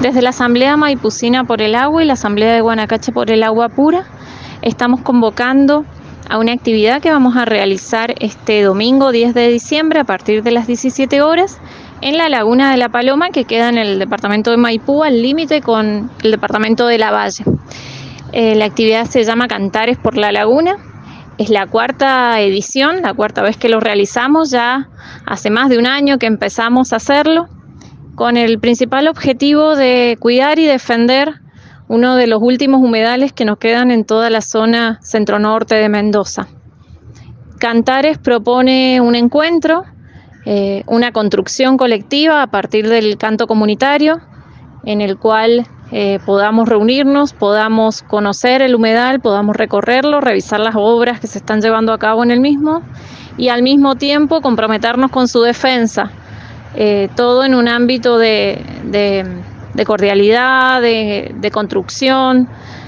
Desde la Asamblea Maipucina por el Agua y la Asamblea de Guanacache por el Agua Pura, estamos convocando a una actividad que vamos a realizar este domingo 10 de diciembre a partir de las 17 horas en la Laguna de la Paloma, que queda en el departamento de Maipú, al límite con el departamento de Lavalle. La actividad se llama Cantares por la Laguna. Es la cuarta edición, la cuarta vez que lo realizamos, ya hace más de un año que empezamos a hacerlo, con el principal objetivo de cuidar y defender uno de los últimos humedales que nos quedan en toda la zona centro-norte de Mendoza. Cantares propone un encuentro, una construcción colectiva a partir del canto comunitario, en el cual podamos reunirnos, podamos conocer el humedal, podamos recorrerlo, revisar las obras que se están llevando a cabo en el mismo y al mismo tiempo comprometernos con su defensa. Todo en un ámbito de cordialidad, de construcción,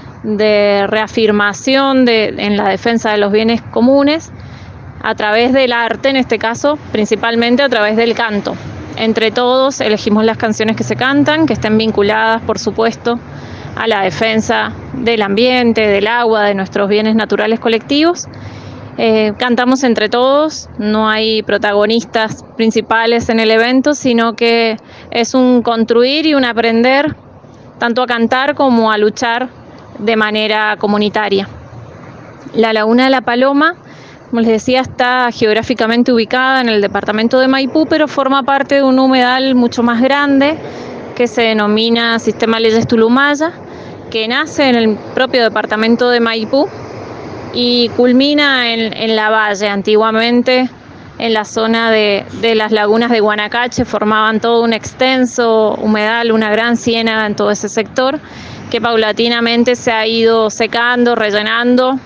de reafirmación en la defensa de los bienes comunes, a través del arte, en este caso, principalmente a través del canto. Entre todos elegimos las canciones que se cantan, que estén vinculadas, por supuesto, a la defensa del ambiente, del agua, de nuestros bienes naturales colectivos. Cantamos entre todos, no hay protagonistas principales en el evento, sino que es un construir y un aprender tanto a cantar como a luchar de manera comunitaria. La Laguna de la Paloma, como les decía, está geográficamente ubicada en el departamento de Maipú, pero forma parte de un humedal mucho más grande que se denomina Sistema Leyes Tulumaya, que nace en el propio departamento de Maipú y culmina en Lavalle. Antiguamente, en la zona de las lagunas de Guanacache, formaban todo un extenso humedal, una gran ciénaga en todo ese sector, que paulatinamente se ha ido secando, rellenando,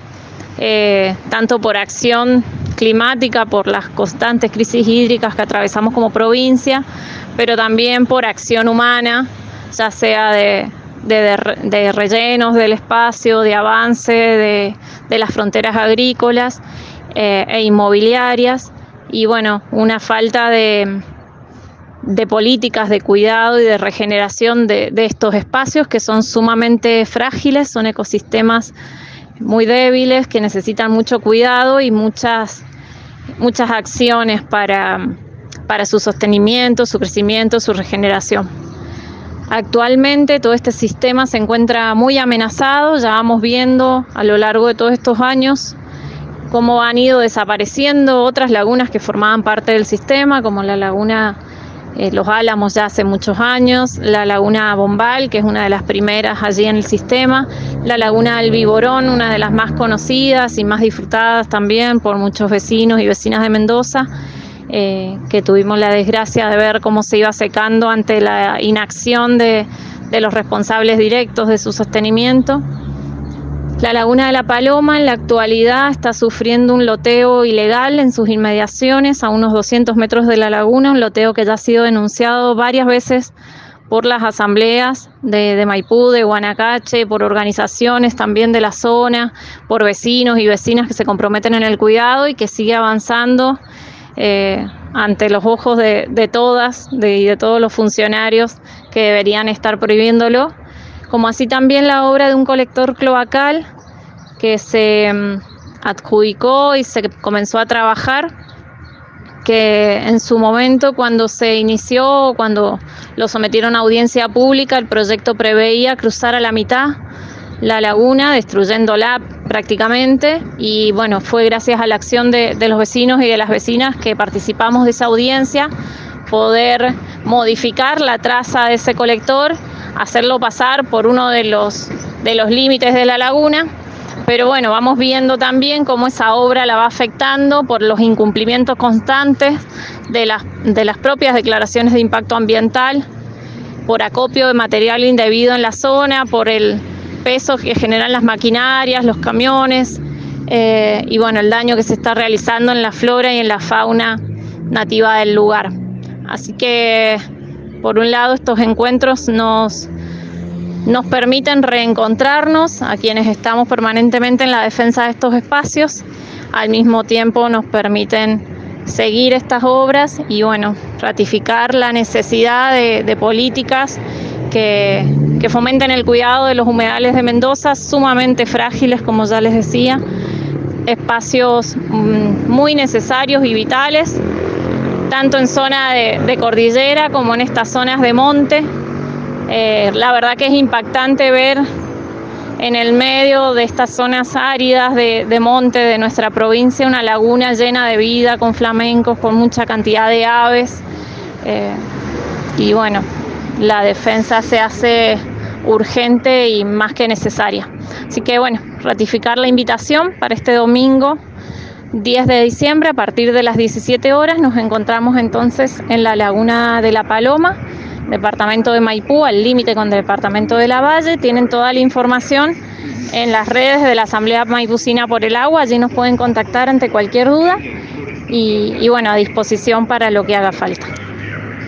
tanto por acción climática, por las constantes crisis hídricas que atravesamos como provincia, pero también por acción humana, ya sea de rellenos del espacio, de avance de las fronteras agrícolas e inmobiliarias, y bueno, una falta de políticas de cuidado y de regeneración de estos espacios que son sumamente frágiles, son ecosistemas muy débiles que necesitan mucho cuidado y muchas acciones para su sostenimiento, su crecimiento, su regeneración. Actualmente todo este sistema se encuentra muy amenazado. Ya vamos viendo a lo largo de todos estos años cómo han ido desapareciendo otras lagunas que formaban parte del sistema, como la laguna Los Álamos ya hace muchos años, la laguna Bombal, que es una de las primeras allí en el sistema, la laguna del Viborón, una de las más conocidas y más disfrutadas también por muchos vecinos y vecinas de Mendoza, que tuvimos la desgracia de ver cómo se iba secando ante la inacción de los responsables directos de su sostenimiento. La Laguna de la Paloma en la actualidad está sufriendo un loteo ilegal en sus inmediaciones a unos 200 metros de la laguna, un loteo que ya ha sido denunciado varias veces por las asambleas de Maipú, de Guanacache, por organizaciones también de la zona, por vecinos y vecinas que se comprometen en el cuidado y que sigue avanzando ante los ojos de todas y de todos los funcionarios que deberían estar prohibiéndolo, como así también la obra de un colector cloacal que se adjudicó y se comenzó a trabajar, que en su momento cuando se inició, cuando lo sometieron a audiencia pública, el proyecto preveía cruzar a la mitad la laguna, destruyéndola prácticamente, y bueno, fue gracias a la acción de los vecinos y de las vecinas que participamos de esa audiencia, poder modificar la traza de ese colector, hacerlo pasar por uno de los límites de la laguna. Pero bueno, vamos viendo también cómo esa obra la va afectando por los incumplimientos constantes de las propias declaraciones de impacto ambiental, por acopio de material indebido en la zona, por el peso que generan las maquinarias, los camiones, y bueno, el daño que se está realizando en la flora y en la fauna nativa del lugar. Así que, por un lado, estos encuentros nos permiten reencontrarnos a quienes estamos permanentemente en la defensa de estos espacios, al mismo tiempo nos permiten seguir estas obras y bueno, ratificar la necesidad de políticas que fomenten el cuidado de los humedales de Mendoza, sumamente frágiles, como ya les decía, espacios muy necesarios y vitales, tanto en zona de cordillera como en estas zonas de monte. La verdad que es impactante ver en el medio de estas zonas áridas de monte de nuestra provincia una laguna llena de vida, con flamencos, con mucha cantidad de aves. Y bueno, la defensa se hace urgente y más que necesaria. Así que bueno, ratificar la invitación para este domingo 10 de diciembre a partir de las 17 horas. Nos encontramos entonces en la Laguna de la Paloma, departamento de Maipú, al límite con el departamento de Lavalle. Tienen toda la información en las redes de la Asamblea Maipucina por el Agua. Allí nos pueden contactar ante cualquier duda y bueno, a disposición para lo que haga falta.